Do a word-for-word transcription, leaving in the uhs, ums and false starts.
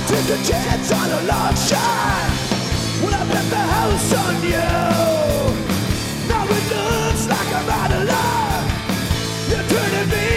Took a chance on a long shot. Well, I bet the house on you. Now it looks like I'm out of luck. You're turning me